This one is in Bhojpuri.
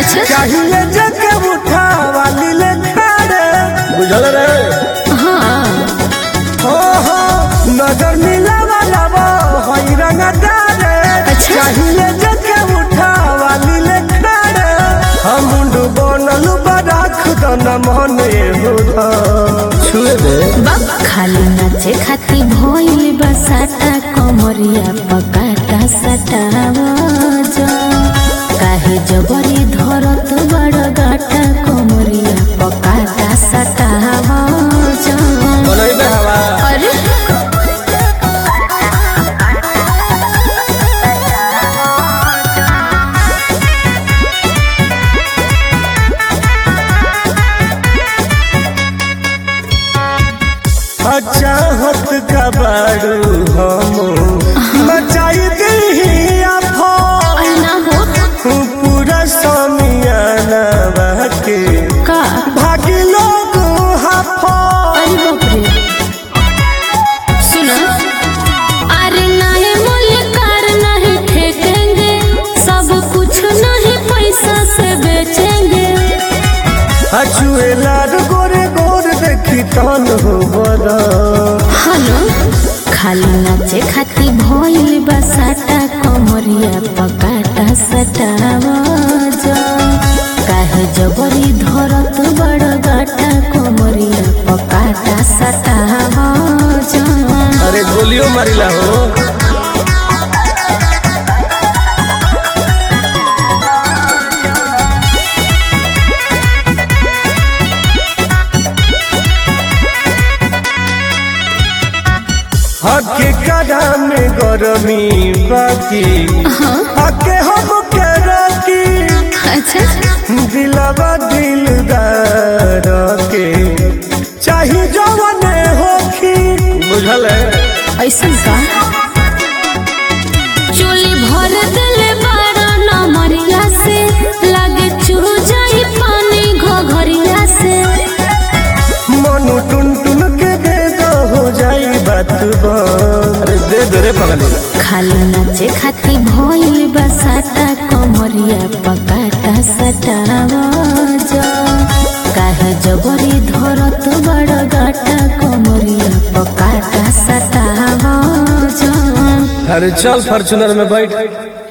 अच्छा चाहिए जके उठा वाली ले खड़े बुझल रे। हाँ हो नजर मिला वाला वो होई रंगदारे। अच्छा। चाहिए जके उठा वाली ले खड़े हम मुंडू बनलू बराख दन मन एहुदा छुए दे। बाप खाली नाचे खाती भइल बसाटा कमरिया पकाटा सटावा जो काहे जबरी धरत बड़ गाटा कमरिया पकाटा सटावा जो बनैबे हवा अरे चाहत का बारू हम मचाई दी आफो ना हो पूरा समियाना बाके का भागी लोग हाफो। अरे बाप रे सुना अरे नहीं मलिकार नहीं फेंकेंगे सब कुछ नहीं पैसा से बेचेंगे। अछुए लाड गोरे गोर देखी तन हो बड़ा हेलो खाली नाचे खाती भइल बसाटा कमरिया पकाटा सटावा जो काहे जबरी धरत बड़ गाटा कमरिया पकाटा सटावा जो अरे गोलियों मारिला हो। हके कड़ा में गरमी बाकी हके हम के रखी अच्छा दिलवा दिलदार के चाही जवने होखी बुझल है। ऐसा का चोली भर दिले बारा नमरिया से लगे चू जाई पानी घघरिया से मनु टुन टुन के दे दो हो जाई बात अरे दे दे रे पगली। खाली नाचे खाती भइल बसाटा कमरिया पकाटा सटावा जो काहे जबरी धरत बड़ गाटा कमरिया पकाटा सटावा जो अरे चल फॉर्च्यूनर में बैठ।